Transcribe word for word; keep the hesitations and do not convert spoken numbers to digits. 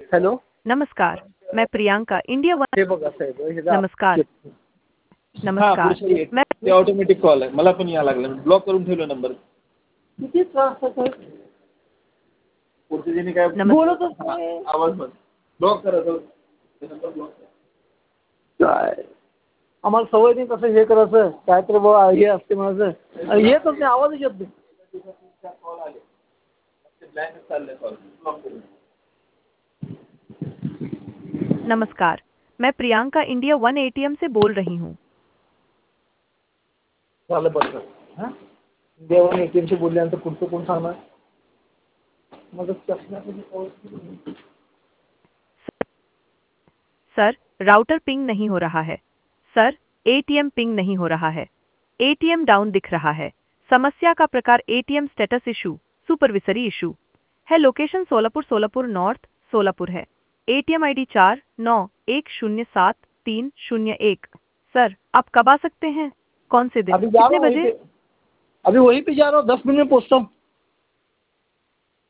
Hello नमस्कार, मैं Priyanka India one. हे बघा साहेब हे जा- नमस्कार हा नमस्कार पुढचं एक. मैं ते ऑटोमॅटिक कॉल आहे. मला पण या लागला. ब्लॉक करून ठेवला नंबर. किती त्रास होतो पुढच्या ज्याने काय नमस्कार बोलतच हा, नाही. आवाज बंद. ब्लॉक करा तो. ते नंबर ब्लॉक करा. काय आम्हाला सवय नाही कसं हे करायचं काय तर बाबा हे असते माझं येतच नाही आवाजच येत नाही. कॉल आले. ते ब्लँक चाललंय कॉल. ब्लॉक करून. नमस्कार, मैं प्रियंका इंडिया वन एटीएम से बोल रही हूँ। झालं बरं हां देवाने एटीएमशी बोलल्यानंतर पुढचं कोण सांगणार मग चष्म्याचं सर, राउटर पिंग नहीं हो रहा है। सर, एटीएम पिंग नहीं हो रहा है। एटीएम डाउन दिख रहा है। समस्या का प्रकार ATM status issue, supervisory issue है। लोकेशन सोलापुर सोलापुर नॉर्थ सोलापुर है। एटीएम आईडी चार नौ एक शून्य सात तीन शून्य एक। सर, आप कब आ सकते हैं? कौन से दिन? अभी जा रहा कितने हूँ वहीं बजे? पे अभी वहीं पे जा रहा हूँ दस मिनट में पहुँचता हूँ।